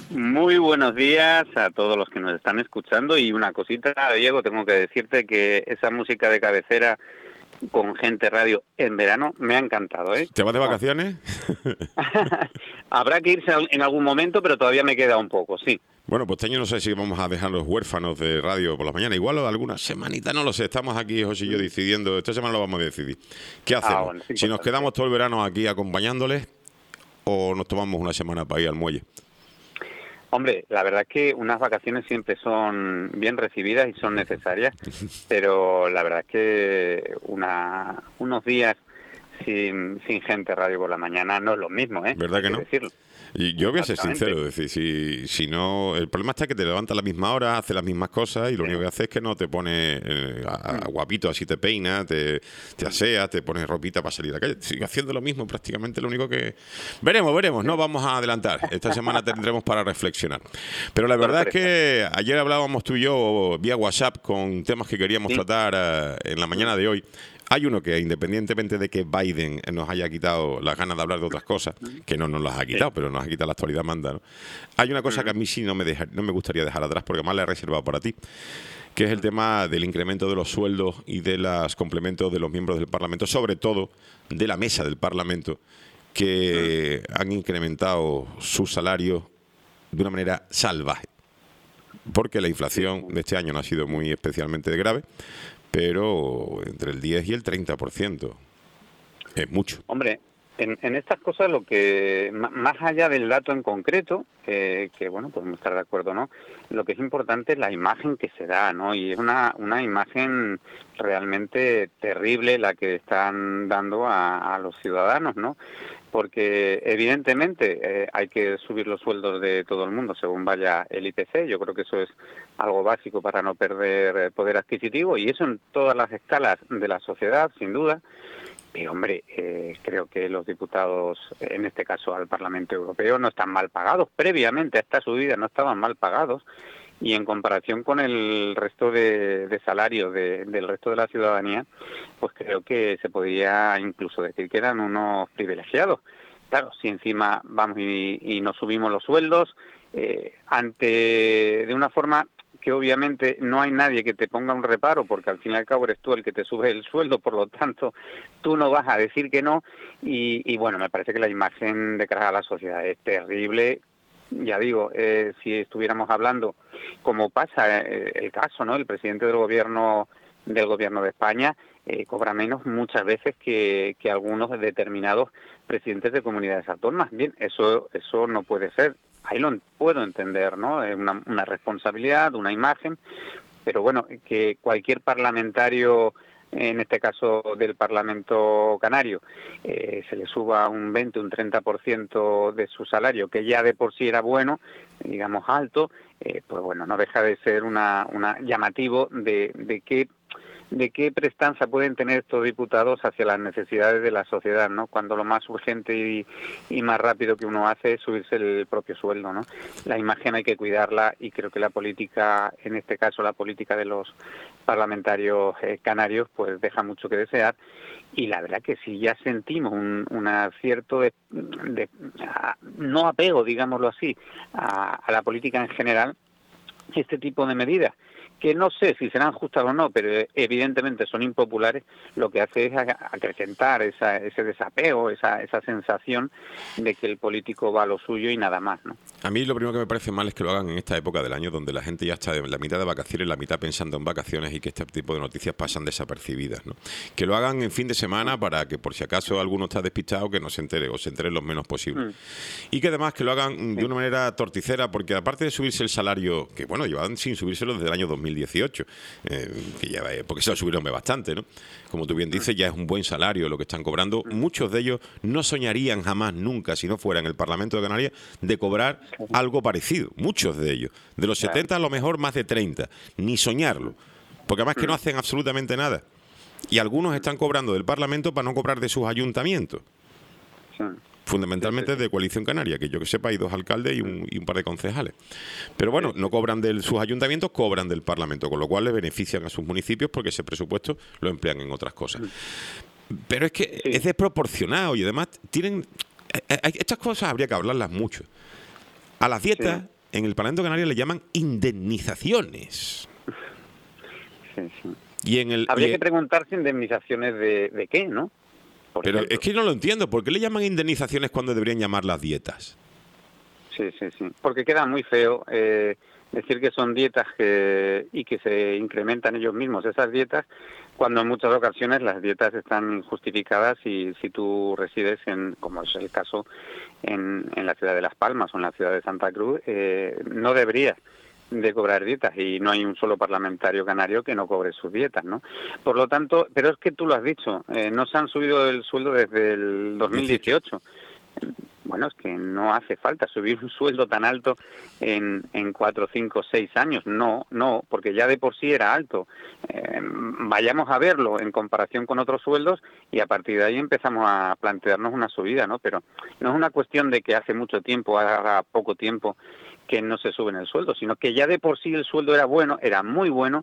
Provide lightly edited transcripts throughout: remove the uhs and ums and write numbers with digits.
Muy buenos días a todos los que nos están escuchando y una cosita, Diego, tengo que decirte que esa música de cabecera con Gente Radio en verano me ha encantado, ¿eh? ¿Te vas de vacaciones? Habrá que irse en algún momento, pero todavía me queda un poco, sí. Bueno, pues este año no sé si vamos a dejar los huérfanos de radio por la mañana. Igual alguna semanita, no lo sé. Estamos aquí, José y yo, decidiendo. Esta semana lo vamos a decidir. ¿Qué hacemos? Bueno, sí, Si nos quedamos todo el verano aquí acompañándoles o nos tomamos una semana para ir al muelle. Hombre, la verdad es que unas vacaciones siempre son bien recibidas y son necesarias, pero la verdad es que unos días sin Gente Radio por la mañana no es lo mismo, ¿eh? ¿Verdad que no? Decirlo. Y yo voy a ser sincero, es decir, si no, el problema está que te levantas a la misma hora, haces las mismas cosas y lo único que haces es que no te pones guapito, así te peinas, te aseas, te pones ropita para salir a la calle. Sigue haciendo lo mismo prácticamente, lo único que... Veremos, no vamos a adelantar. Esta semana tendremos para reflexionar. Pero la verdad es que ayer hablábamos tú y yo vía WhatsApp con temas que queríamos tratar en la mañana de hoy. Hay uno que, independientemente de que Biden nos haya quitado las ganas de hablar de otras cosas, que no nos las ha quitado, pero nos ha quitado la actualidad manda, ¿no? Hay una cosa que a mí sí no me gustaría dejar atrás, porque además la he reservado para ti, que es el tema del incremento de los sueldos y de los complementos de los miembros del Parlamento, sobre todo de la mesa del Parlamento, que han incrementado su salario de una manera salvaje. Porque la inflación de este año no ha sido muy especialmente grave, pero entre el 10 y el 30%. Es mucho. Hombre, en estas cosas lo que, más allá del dato en concreto, que bueno, podemos estar de acuerdo, ¿no? Lo que es importante es la imagen que se da, ¿no? Y es una imagen realmente terrible la que están dando a los ciudadanos, ¿no? Porque evidentemente hay que subir los sueldos de todo el mundo según vaya el IPC. Yo creo que eso es algo básico para no perder poder adquisitivo, y eso en todas las escalas de la sociedad, sin duda. Pero, hombre, creo que los diputados, en este caso al Parlamento Europeo, no están mal pagados. Previamente a esta subida no estaban mal pagados, y en comparación con el resto de salarios del resto de la ciudadanía, pues creo que se podría incluso decir que eran unos privilegiados. Claro, si encima vamos y nos subimos los sueldos, de una forma que obviamente no hay nadie que te ponga un reparo, porque al fin y al cabo eres tú el que te sube el sueldo, por lo tanto tú no vas a decir que no, y bueno, me parece que la imagen de cara a la sociedad es terrible. Ya digo, si estuviéramos hablando, como pasa el caso, ¿no? El presidente del gobierno de España cobra menos muchas veces que algunos determinados presidentes de comunidades autónomas. Bien, eso no puede ser. Ahí lo puedo entender, ¿no? Es una responsabilidad, una imagen, pero bueno, que cualquier parlamentario, en este caso del Parlamento Canario, se le suba un 20, un 30% de su salario, que ya de por sí era bueno, digamos alto, pues bueno, no deja de ser una llamativo de qué prestanza pueden tener estos diputados hacia las necesidades de la sociedad, ¿no? Cuando lo más urgente y más rápido que uno hace es subirse el propio sueldo, ¿no? La imagen hay que cuidarla, y creo que la política, en este caso la política de los parlamentarios canarios, pues deja mucho que desear. Y la verdad que sí, ya sentimos un cierto no apego, digámoslo así, a la política en general, este tipo de medidas, que no sé si serán justas o no, pero evidentemente son impopulares, lo que hace es acrecentar ese desapego, esa sensación de que el político va a lo suyo y nada más, ¿no? A mí lo primero que me parece mal es que lo hagan en esta época del año, donde la gente ya está en la mitad de vacaciones, la mitad pensando en vacaciones, y que este tipo de noticias pasan desapercibidas, ¿no? Que lo hagan en fin de semana para que, por si acaso alguno está despistado, que no se entere, o se entere lo menos posible. Y que además que lo hagan de una manera torticera, porque aparte de subirse el salario, que bueno, llevan sin subírselo desde el año 2018, que ya, porque se lo subieron bastante, ¿no? Como tú bien dices, ya es un buen salario lo que están cobrando. Muchos de ellos no soñarían jamás, nunca, si no fuera en el Parlamento de Canarias, de cobrar algo parecido. Muchos de ellos. De los 70 a lo mejor más de 30. Ni soñarlo. Porque además que no hacen absolutamente nada. Y algunos están cobrando del Parlamento para no cobrar de sus ayuntamientos. Fundamentalmente de Coalición Canaria, que yo que sepa hay 2 alcaldes y un par de concejales. Pero bueno, no cobran de sus ayuntamientos, cobran del Parlamento, con lo cual le benefician a sus municipios porque ese presupuesto lo emplean en otras cosas. Pero es que es desproporcionado, y además tienen... Estas cosas habría que hablarlas mucho. A las dietas en el Parlamento Canario le llaman indemnizaciones. Sí, sí. Habría que preguntarse indemnizaciones de qué, ¿no? Pero es que no lo entiendo. ¿Por qué le llaman indemnizaciones cuando deberían llamarlas dietas? Sí. Porque queda muy feo decir que son dietas y que se incrementan ellos mismos esas dietas, cuando en muchas ocasiones las dietas están justificadas y si tú resides como es el caso en la ciudad de Las Palmas o en la ciudad de Santa Cruz, no deberías de cobrar dietas y no hay un solo parlamentario canario que no cobre sus dietas, ¿no? Por lo tanto, pero es que tú lo has dicho, no se han subido el sueldo desde el 2018. Bueno, es que no hace falta subir un sueldo tan alto en 4, 5, 6 años. No, porque ya de por sí era alto. Vayamos a verlo en comparación con otros sueldos y a partir de ahí empezamos a plantearnos una subida, ¿no? Pero no es una cuestión de que hace mucho tiempo, haga poco tiempo, que no se suben el sueldo, sino que ya de por sí el sueldo era bueno, era muy bueno,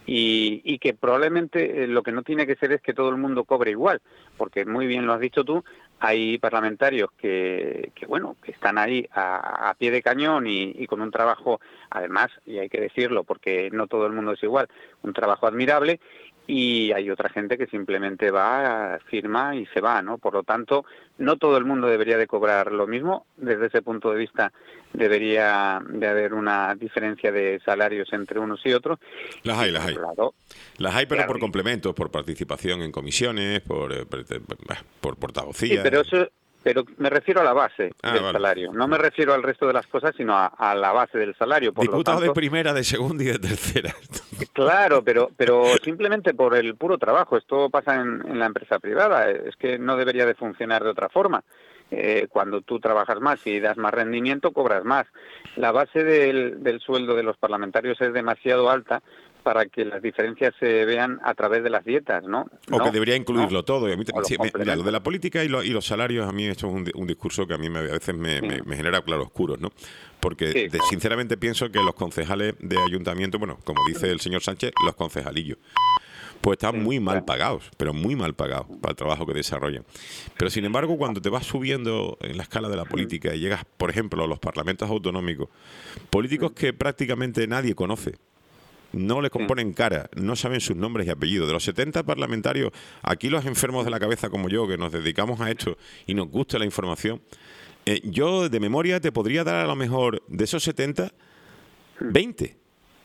y que probablemente lo que no tiene que ser es que todo el mundo cobre igual, porque muy bien lo has dicho tú, hay parlamentarios que están ahí a pie de cañón y con un trabajo, además, y hay que decirlo porque no todo el mundo es igual, un trabajo admirable, y hay otra gente que simplemente va, firma y se va, ¿no? Por lo tanto, no todo el mundo debería de cobrar lo mismo. Desde ese punto de vista debería de haber una diferencia de salarios entre unos y otros. Las hay. Las hay, pero claro, por complementos, por participación en comisiones, por portavocía. Sí, pero me refiero a la base del salario. No me refiero al resto de las cosas, sino a la base del salario. Diputado de primera, de segunda y de tercera. Claro, pero simplemente por el puro trabajo. Esto pasa en la empresa privada. Es que no debería de funcionar de otra forma. Cuando tú trabajas más y das más rendimiento, cobras más. La base del sueldo de los parlamentarios es demasiado alta para que las diferencias se vean a través de las dietas, ¿no? Que debería incluirlo todo. Y a mí, mira, lo de la política y los salarios, a mí esto es un discurso que a mí a veces me genera claroscuros, ¿no? Porque sinceramente pienso que los concejales de ayuntamiento, bueno, como dice el señor Sánchez, los concejalillos, pues están muy mal pagados, pero muy mal pagados para el trabajo que desarrollan. Pero sin embargo, cuando te vas subiendo en la escala de la política y llegas, por ejemplo, a los parlamentos autonómicos, políticos que prácticamente nadie conoce, no les componen cara, no saben sus nombres y apellidos. De los 70 parlamentarios, aquí los enfermos de la cabeza como yo, que nos dedicamos a esto y nos gusta la información, yo de memoria te podría dar a lo mejor de esos 70, 20.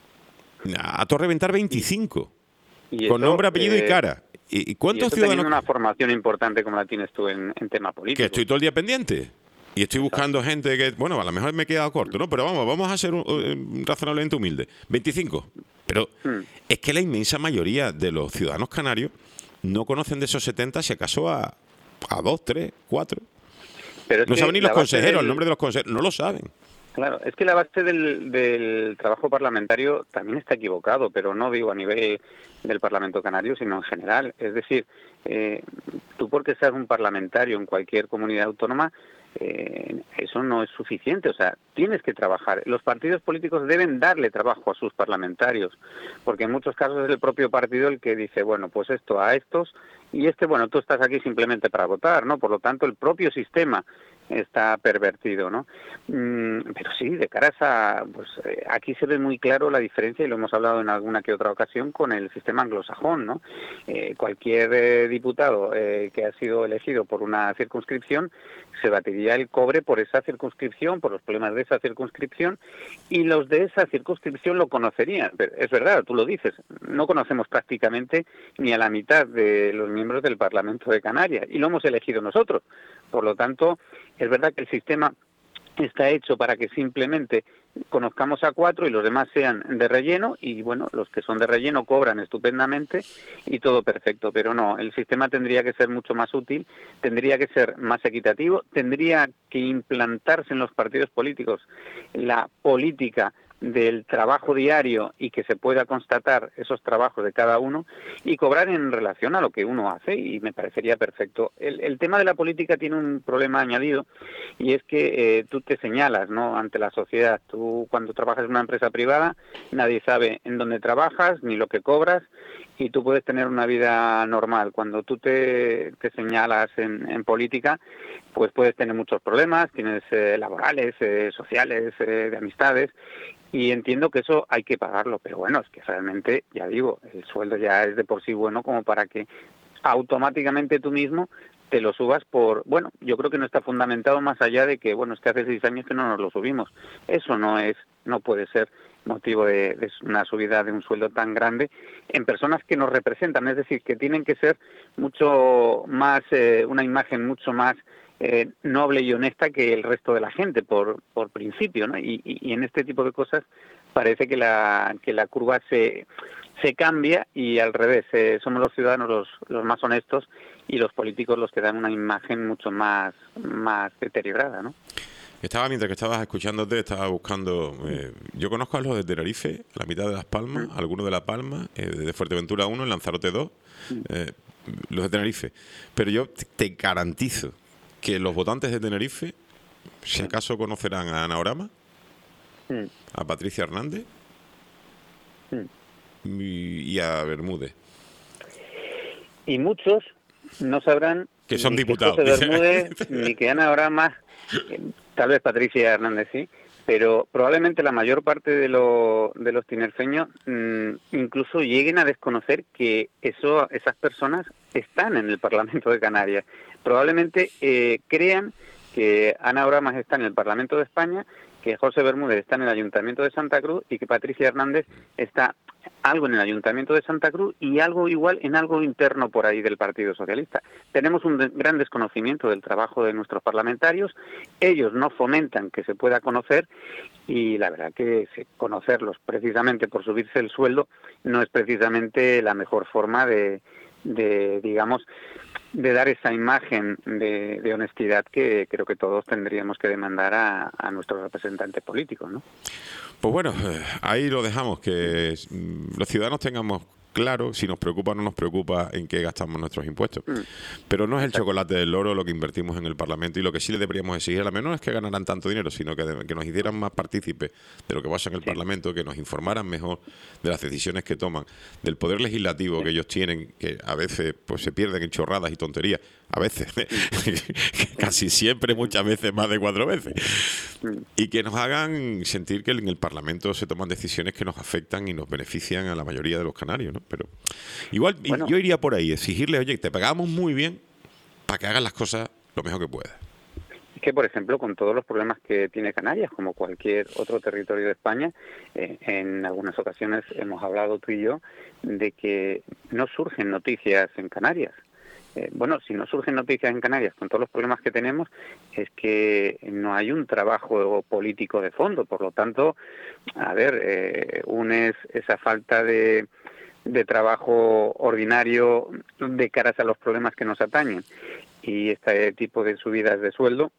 A todo reventar 25. Con nombre, apellido y cara. ¿Y cuántos ciudadanos? Teniendo una formación importante como la tienes tú en tema político. Que estoy todo el día pendiente. Y estoy buscando gente que, bueno, a lo mejor me he quedado corto, ¿no? Pero vamos a ser razonablemente humildes. 25. Pero es que la inmensa mayoría de los ciudadanos canarios no conocen de esos 70, si acaso a 2, 3, 4. Pero no saben ni los consejeros, el nombre de los consejeros, no lo saben. Claro, es que la base del trabajo parlamentario también está equivocado, pero no digo a nivel del Parlamento Canario, sino en general. Es decir, tú porque seas un parlamentario en cualquier comunidad autónoma, eso no es suficiente, o sea, tienes que trabajar. Los partidos políticos deben darle trabajo a sus parlamentarios, porque en muchos casos es el propio partido el que dice, bueno, pues esto a estos, y bueno, tú estás aquí simplemente para votar, ¿no? Por lo tanto, el propio sistema está pervertido, ¿no? Pero sí, de caras a... pues aquí se ve muy claro la diferencia, y lo hemos hablado en alguna que otra ocasión, con el sistema anglosajón, ¿no? Cualquier diputado que ha sido elegido por una circunscripción se batiría el cobre por esa circunscripción, por los problemas de esa circunscripción, y los de esa circunscripción lo conocerían. Pero es verdad, tú lo dices, no conocemos prácticamente ni a la mitad de los miembros del Parlamento de Canarias, y lo hemos elegido nosotros. Por lo tanto, es verdad que el sistema está hecho para que simplemente conozcamos a 4 y los demás sean de relleno, y bueno, los que son de relleno cobran estupendamente y todo perfecto, pero no, el sistema tendría que ser mucho más útil, tendría que ser más equitativo, tendría que implantarse en los partidos políticos la política del trabajo diario y que se pueda constatar esos trabajos de cada uno y cobrar en relación a lo que uno hace, y me parecería perfecto. El tema de la política tiene un problema añadido, y es que tú te señalas, ¿no?, ante la sociedad. Tú cuando trabajas en una empresa privada nadie sabe en dónde trabajas ni lo que cobras, y tú puedes tener una vida normal. Cuando tú te señalas en política, pues puedes tener muchos problemas, tienes laborales, sociales, de amistades, y entiendo que eso hay que pagarlo, pero bueno, es que realmente, ya digo, el sueldo ya es de por sí bueno como para que automáticamente tú mismo te lo subas por, bueno, yo creo que no está fundamentado más allá de que, bueno, es que hace 6 años que no nos lo subimos. Eso no puede ser motivo de una subida de un sueldo tan grande en personas que nos representan, es decir, que tienen que ser mucho más, una imagen mucho más noble y honesta que el resto de la gente, por principio, ¿no? Y en este tipo de cosas parece que la curva se cambia y al revés, somos los ciudadanos los más honestos y los políticos los que dan una imagen mucho más deteriorada, ¿no? Mientras que estabas escuchándote, estaba buscando... yo conozco a los de Tenerife, la mitad de Las Palmas, algunos de La Palma, de Fuerteventura 1, en Lanzarote 2, los de Tenerife. Pero yo te garantizo que los votantes de Tenerife, si acaso conocerán a Ana Orama, a Patricia Hernández y a Bermúdez. Y muchos no sabrán que son ni diputados. Que José Bermúdez, ni que Ana Orama, tal vez Patricia Hernández sí, pero probablemente la mayor parte de los tinerfeños incluso lleguen a desconocer que esas personas están en el Parlamento de Canarias. Probablemente crean que Ana Oramas está en el Parlamento de España, que José Bermúdez está en el Ayuntamiento de Santa Cruz y que Patricia Hernández está algo en el Ayuntamiento de Santa Cruz y algo igual en algo interno por ahí del Partido Socialista. Tenemos un gran desconocimiento del trabajo de nuestros parlamentarios, ellos no fomentan que se pueda conocer y la verdad que conocerlos precisamente por subirse el sueldo no es precisamente la mejor forma de digamos, de dar esa imagen de honestidad que creo que todos tendríamos que demandar a nuestros representantes políticos, ¿no? Pues bueno, ahí lo dejamos, que los ciudadanos tengamos claro si nos preocupa o no nos preocupa en qué gastamos nuestros impuestos. Pero no es el chocolate del loro lo que invertimos en el Parlamento, y lo que sí le deberíamos exigir a la menor es que ganaran tanto dinero, sino que nos hicieran más partícipes de lo que pasa en el Parlamento, que nos informaran mejor de las decisiones que toman, del poder legislativo que ellos tienen, que a veces pues se pierden en chorradas y tonterías, a veces, casi siempre, muchas veces, más de 4 veces, y que nos hagan sentir que en el Parlamento se toman decisiones que nos afectan y nos benefician a la mayoría de los canarios, ¿no? Pero igual yo iría por ahí, exigirles, oye, te pagamos muy bien para que hagas las cosas lo mejor que puedas. Es que, por ejemplo, con todos los problemas que tiene Canarias, como cualquier otro territorio de España, en algunas ocasiones hemos hablado tú y yo de que no surgen noticias en Canarias. Bueno, si no surgen noticias en Canarias con todos los problemas que tenemos, es que no hay un trabajo político de fondo. Por lo tanto, a ver, unes esa falta de trabajo ordinario de caras a los problemas que nos atañen y este tipo de subidas de sueldo,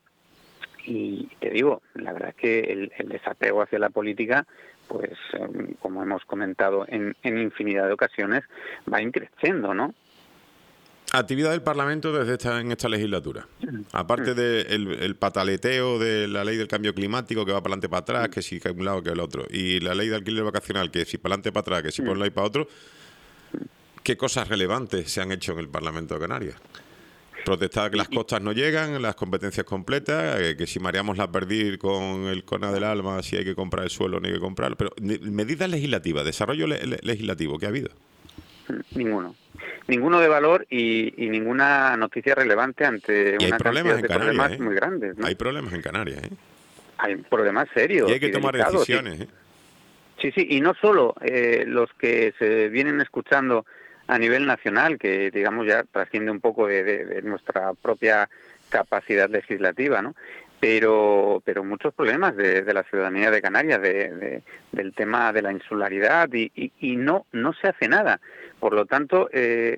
y te digo, la verdad es que el desapego hacia la política, pues como hemos comentado en infinidad de ocasiones, va increciendo, ¿no? Actividad del Parlamento en esta legislatura. Aparte del pataleteo de la ley del cambio climático, que va para adelante para atrás, que si que un lado que el otro, y la ley de alquiler vacacional, que si para adelante para atrás, que si por un lado y para otro, ¿qué cosas relevantes se han hecho en el Parlamento de Canarias? Protestar que las costas no llegan, las competencias completas, que si mareamos la perdir con el CONA del Alma, si hay que comprar el suelo, no hay que comprarlo. Pero medidas legislativas, desarrollo legislativo, ¿qué ha habido? Ninguno de valor y ninguna noticia relevante ante una cantidad de problemas muy grandes, ¿no? Hay problemas en Canarias, ¿eh? Hay problemas serios. Y hay que tomar decisiones, Sí, y no solo los que se vienen escuchando a nivel nacional, que digamos ya trasciende un poco de nuestra propia capacidad legislativa, ¿no? Pero muchos problemas de la ciudadanía de Canarias, del tema de la insularidad y no se hace nada. Por lo tanto,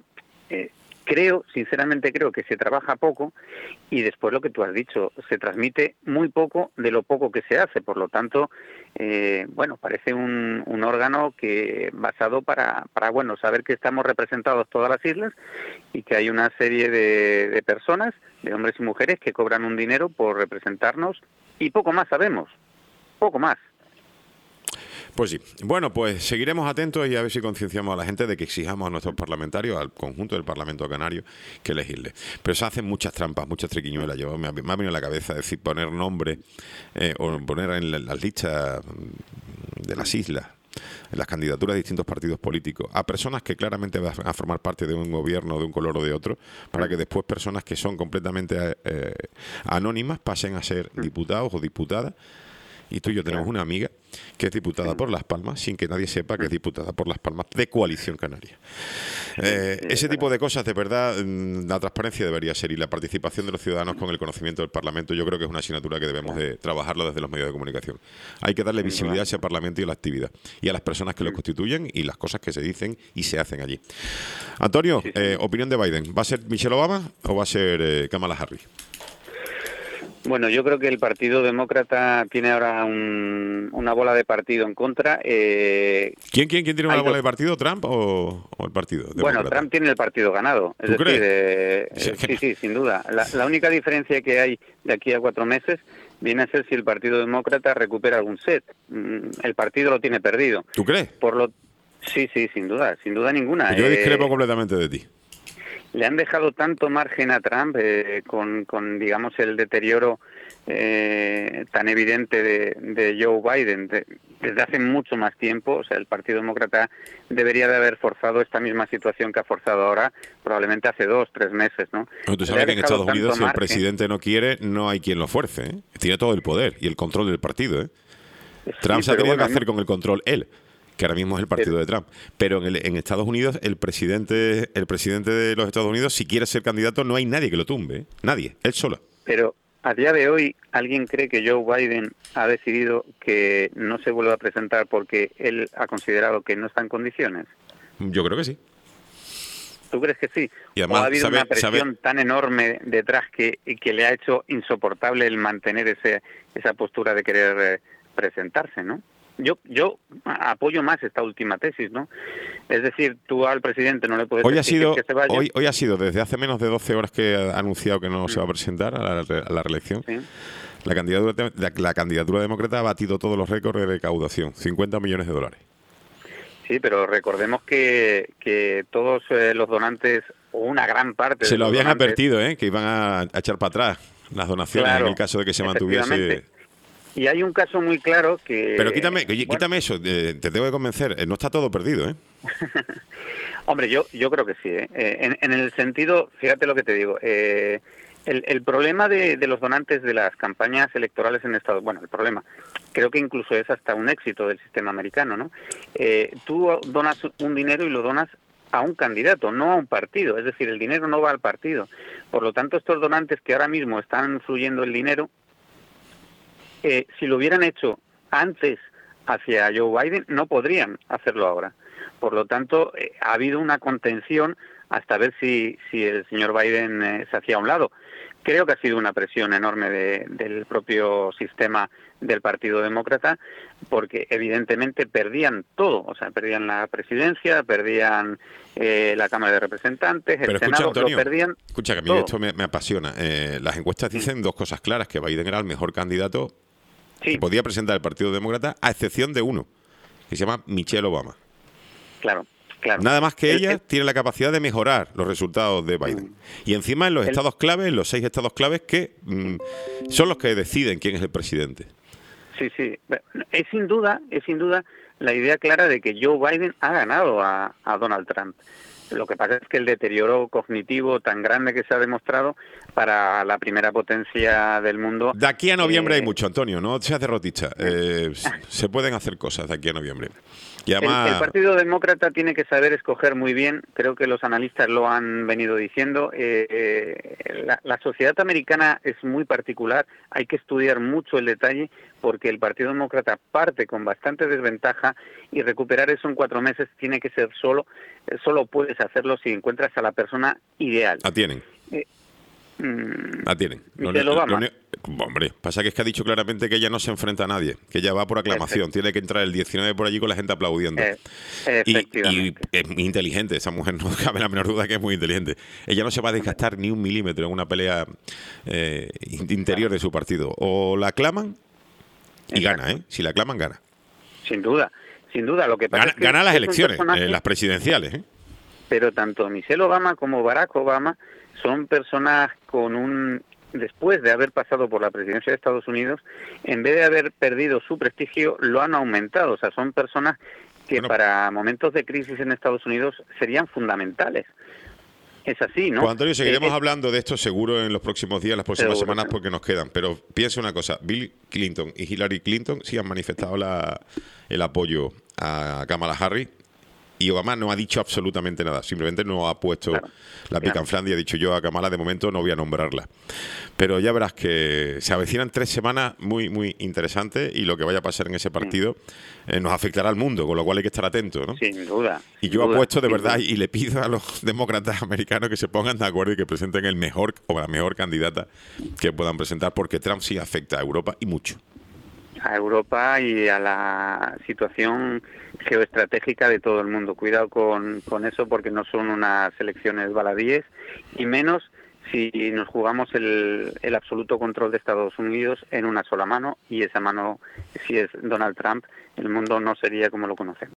sinceramente creo que se trabaja poco y después lo que tú has dicho, se transmite muy poco de lo poco que se hace. Por lo tanto, parece un órgano que basado para saber que estamos representados todas las islas y que hay una serie de personas, de hombres y mujeres, que cobran un dinero por representarnos y poco más sabemos, poco más. Pues sí. Bueno, pues seguiremos atentos y a ver si concienciamos a la gente de que exijamos a nuestros parlamentarios, al conjunto del Parlamento Canario, que legisle. Pero se hacen muchas trampas, muchas triquiñuelas. Me ha venido a la cabeza decir poner nombre o poner en las listas de las islas, en las candidaturas de distintos partidos políticos, a personas que claramente van a formar parte de un gobierno de un color o de otro, para que después personas que son completamente anónimas pasen a ser diputados o diputadas. Y tú y yo tenemos una amiga que es diputada por Las Palmas, sin que nadie sepa que es diputada por Las Palmas de Coalición Canaria. Ese tipo de cosas, de verdad, la transparencia debería ser, y la participación de los ciudadanos con el conocimiento del Parlamento, yo creo que es una asignatura que debemos de trabajarlo desde los medios de comunicación. Hay que darle visibilidad a ese Parlamento y a la actividad, y a las personas que lo constituyen, y las cosas que se dicen y se hacen allí. Antonio, opinión de Biden. ¿Va a ser Michelle Obama o va a ser Kamala Harris? Bueno, yo creo que el Partido Demócrata tiene ahora una bola de partido en contra. ¿Quién tiene una bola de partido? ¿Trump o el Partido Demócrata? Bueno, Trump tiene el partido ganado. Es decir, sí, sin duda. La única diferencia que hay de aquí a 4 meses viene a ser si el Partido Demócrata recupera algún set. El partido lo tiene perdido. ¿Tú crees? Sí, sin duda ninguna. Yo discrepo completamente de ti. Le han dejado tanto margen a Trump con digamos, el deterioro tan evidente de Joe Biden desde hace mucho más tiempo. O sea, el Partido Demócrata debería de haber forzado esta misma situación que ha forzado ahora, probablemente hace 2-3 meses, ¿no? Bueno, tú sabes que en Estados Unidos, si el presidente no quiere, no hay quien lo fuerce, ¿eh? Tiene todo el poder y el control del partido, ¿eh? Sí, Trump se ha tenido que hacer con el control él, que ahora mismo es el partido de Trump. Pero en Estados Unidos, el presidente de los Estados Unidos, si quiere ser candidato, no hay nadie que lo tumbe, ¿eh? Nadie, él solo. Pero a día de hoy, ¿alguien cree que Joe Biden ha decidido que no se vuelva a presentar porque él ha considerado que no está en condiciones? Yo creo que sí. ¿Tú crees que sí? Y además, ¿O ha habido una presión tan enorme detrás que le ha hecho insoportable el mantener esa postura de querer presentarse, ¿no? Yo apoyo más esta última tesis, ¿no? Es decir, tú al presidente no le puedes decir que se vaya. Hoy ha sido, desde hace menos de 12 horas que ha anunciado que no se va a presentar a la reelección. Sí. La candidatura demócrata ha batido todos los récords de recaudación, $50 millones. Sí, pero recordemos que todos los donantes, o una gran parte se lo habían advertido, que iban a echar para atrás las donaciones, claro, en el caso de que se mantuviese. Y hay un caso muy claro que... Pero quítame eso, te tengo que convencer, no está todo perdido, ¿eh? Hombre, yo creo que sí, ¿eh? En el sentido, fíjate lo que te digo, el problema de los donantes de las campañas electorales en Estados Unidos, bueno, el problema, creo que incluso es hasta un éxito del sistema americano, ¿no? Tú donas un dinero y lo donas a un candidato, no a un partido, es decir, el dinero no va al partido. Por lo tanto, estos donantes que ahora mismo están fluyendo el dinero, si lo hubieran hecho antes hacia Joe Biden, no podrían hacerlo ahora. Por lo tanto, ha habido una contención hasta ver si el señor Biden se hacía a un lado. Creo que ha sido una presión enorme del propio sistema del Partido Demócrata, porque evidentemente perdían todo. O sea, perdían la presidencia, perdían la Cámara de Representantes, el Senado, Antonio, lo perdían. Escucha, que a mí todo. Esto me apasiona. Las encuestas dicen dos cosas claras, que Biden era el mejor candidato que podía presentar el Partido Demócrata, a excepción de uno, que se llama Michelle Obama. Claro. Nada más que ella tiene la capacidad de mejorar los resultados de Biden. Y encima en los estados claves, en los 6 estados claves, que son los que deciden quién es el presidente. Sí. Es sin duda la idea clara de que Joe Biden ha ganado a Donald Trump. Lo que pasa es que el deterioro cognitivo tan grande que se ha demostrado para la primera potencia del mundo... De aquí a noviembre hay mucho, Antonio, no seas derrotista. Se pueden hacer cosas de aquí a noviembre. Y además... el Partido Demócrata tiene que saber escoger muy bien, creo que los analistas lo han venido diciendo, la sociedad americana es muy particular, hay que estudiar mucho el detalle, porque el Partido Demócrata parte con bastante desventaja y recuperar eso en 4 meses tiene que ser solo puedes hacerlo si encuentras a la persona ideal. La tienen. Michelle Obama. Hombre, pasa que es que ha dicho claramente que ella no se enfrenta a nadie, que ella va por aclamación. Perfecto. Tiene que entrar el 19 por allí con la gente aplaudiendo. Y es muy inteligente, esa mujer, no cabe la menor duda que es muy inteligente. Ella no se va a desgastar ni un milímetro en una pelea interior de su partido. O la aclaman y gana, ¿eh? Si la aclaman, gana. Sin duda. sin duda. Lo que pasa es que gana las es un elecciones, personaje, las presidenciales, ¿eh? Pero tanto Michelle Obama como Barack Obama son personas después de haber pasado por la presidencia de Estados Unidos, en vez de haber perdido su prestigio, lo han aumentado. O sea, son personas que para momentos de crisis en Estados Unidos serían fundamentales. Es así, ¿no? Pues Antonio, seguiremos hablando de esto seguro en los próximos días, las próximas semanas, porque nos quedan. Pero piensa una cosa, Bill Clinton y Hillary Clinton sí han manifestado el apoyo a Kamala Harris, y Obama no ha dicho absolutamente nada, simplemente no ha puesto la picanflandia, ha dicho yo a Kamala de momento no voy a nombrarla. Pero ya verás que se avecinan 3 semanas muy, muy interesantes, y lo que vaya a pasar en ese partido nos afectará al mundo, con lo cual hay que estar atentos, ¿no? Sin duda. Y yo apuesto de verdad y le pido a los demócratas americanos que se pongan de acuerdo y que presenten el mejor o la mejor candidata que puedan presentar, porque Trump sí afecta a Europa y mucho. A Europa y a la situación geoestratégica de todo el mundo. Cuidado con eso, porque no son unas elecciones baladíes, y menos si nos jugamos el absoluto control de Estados Unidos en una sola mano, y esa mano, si es Donald Trump, el mundo no sería como lo conocemos.